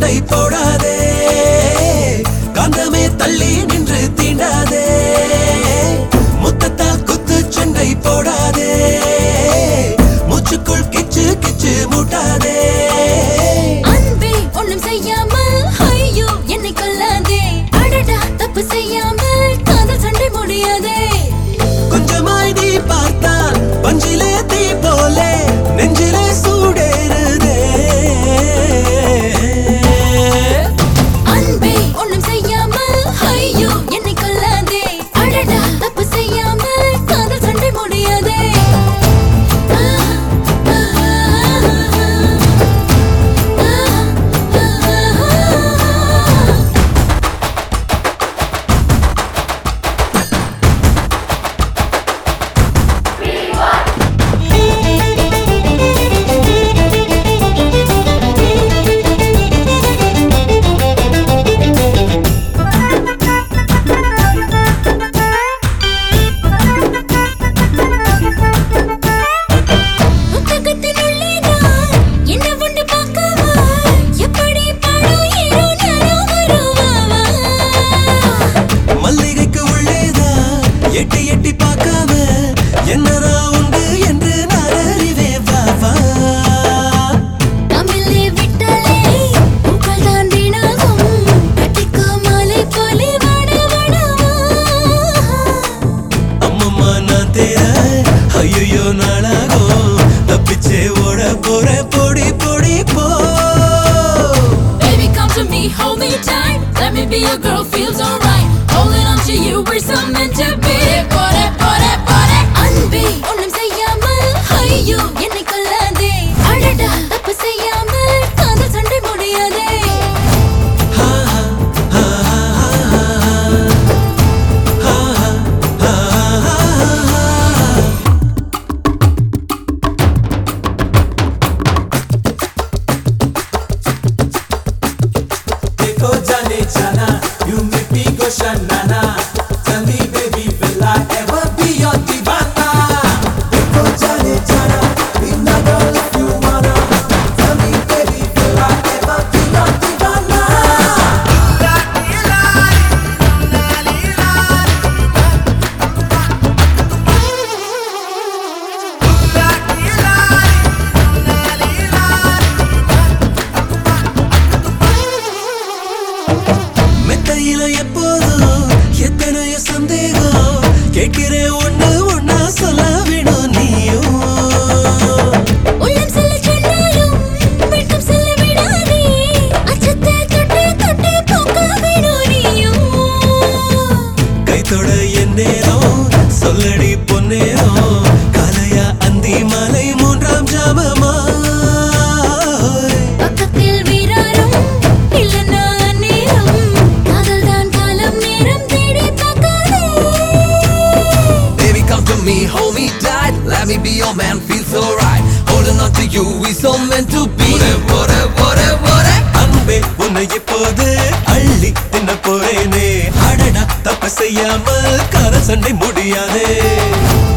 சண்டை போடாதே காந்தமே தள்ளி நின்று தீண்டாதே முத்தத்தால் குத்து சண்டை போடாதே மூச்சுக்குள் கிச்சு கிச்சு மூட்டாதே அன்பே ஒண்ணும் செய்யாமல் ஐயோ என்னை கொல்லாதே அடடா தப்பு செய்யாமல் காதல் சண்டை முடியாதே கொஞ்சமாய் நீ பார்த்தால் பஞ்சிலே தீ போலே நெஞ்சிலே சூடேறுதே அன்பே ஒண்ணும் செய்யாமல் ஐயோ என்னை கொல்லாதே அடடா தப்பு செய்யாமல் காதல் சண்டை முடியாதே எட்டி எட்டி பார்க்காம என்னதான் உண்டு என்று நான் அறிவேன் பாபா தமிழே விட்டாலே உங்கள் தான் வீணாகும் கட்டிக்கோ மாலை போலே வாட வாடவா அம்மம்மா நான் தேர ஐயோ நாளாகும் தப்பிச்சே ஓட போற பொடி பொடி போ Baby come to me hold me tight let me be your girl feels alright holding on to you we're so meant to be அன்பே ஒண்ணும் செய்யாமல் ஐயோ என்னை கொல்லாதே அடடா தப்பு செய்யாமல் காதல் சண்டை முடியாதே देखो जाने जाना you make me go shanana tell me baby will I ever be your divana देखो जाने जाना be my girl if you wanna tell me baby will I ever be your divana மெத்தையில எப்போதும் எத்தனையோ சந்தேகம் கேட்கிறேன் ஒண்ணு ஒண்ணா சொல்ல வேணும் நீயும் உள்ளம் செல்ல சொன்னாலும் வெட்கம் செல்ல விடாதே அச்சத்தை தொட்டு தொட்டு போக்க வேணும் நீயும் கைத்தொட என் நேரம் சொல்லடி பொன்னேரம் காலையா அந்தி மாலை மூன்றாம் ஜாமமா பக்கத்தில் வீராரும் இல்லைன்னா நேரம் காதல் தான் காலம் நேரம் தேடி பார்க்காதே Baby, come to me, hold me tight. Let me be your man, feel so right. Holding on to you, we so meant to be. அன்பே உன்னை இப்போது அள்ளி தின்ன போறேனே அடடா தப்பு செய்யாமல் கார சண்டை முடியாதே